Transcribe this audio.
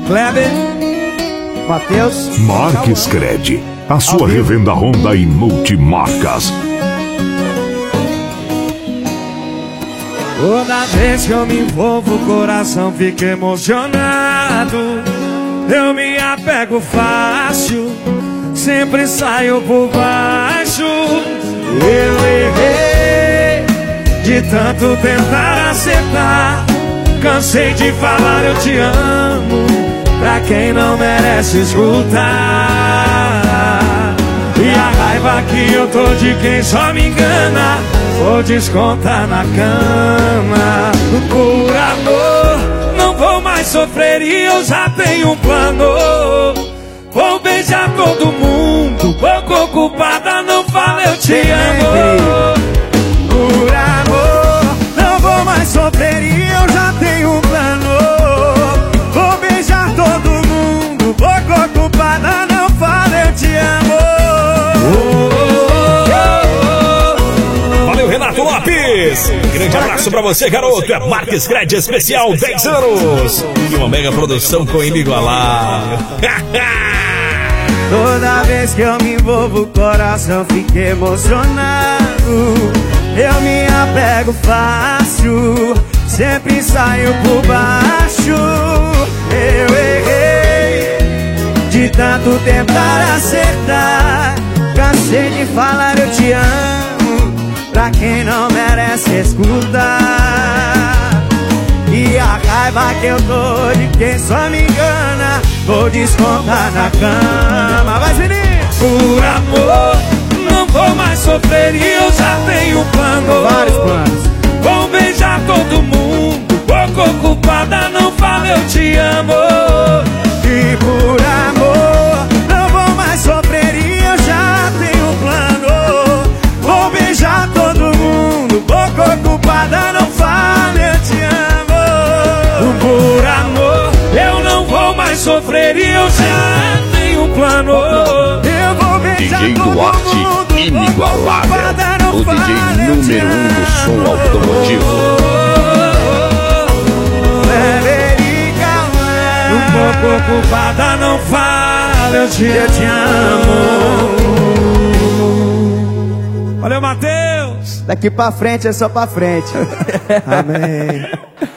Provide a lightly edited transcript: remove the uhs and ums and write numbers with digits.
Kleber, Matheus, Marques Cred, a sua revenda Honda e multimarcas. Toda vez que eu me envolvo, o coração fica emocionado. Eu me apego fácil, sempre saio por baixo. Eu errei de tanto tentar acertar. Cansei de falar eu te amo pra quem não merece escutar. E a raiva que eu tô de quem só me engana, vou descontar na cama. Por amor, não vou mais sofrer e eu já tenho um plano. Vou beijar todo mundo, pouco ocupada, não fala eu te amo. Por amor, não vou mais sofrer e eu já tenho um plano. Vou beijar todo mundo, pouco ocupada, não fala eu te amo. Valeu, Renato Lopes. Grande abraço pra você, garoto. É Marques Cred especial 10 anos. E uma mega produção com inigualável. Toda vez que eu me envolvo, o coração fica emocionado. Eu me apego fácil, sempre saio por baixo. Eu errei de tanto tentar acertar. Cansei de falar eu te amo pra quem não merece escutar. E a raiva que eu tô de quem só me engana, vou descontar na cama. Vai, menino! Por amor, não vou mais sofrer e eu já tenho um plano. Vários planos. Vou beijar todo mundo, pouco ocupada, não fala eu te amo. E por amor, não vou mais sofrer e eu já tenho um plano. Vou beijar todo mundo, pouco ocupada, não fala eu te amo. Por amor, eu não vou mais sofrer e eu já tenho um plano. Eu vou beijar DJ todo Duarte, mundo, inigualável, o DJ número 1 do som automotivo. Um pouco ocupada, não fala eu te amo. Valeu, Matheus. Daqui pra frente é só pra frente. Amém.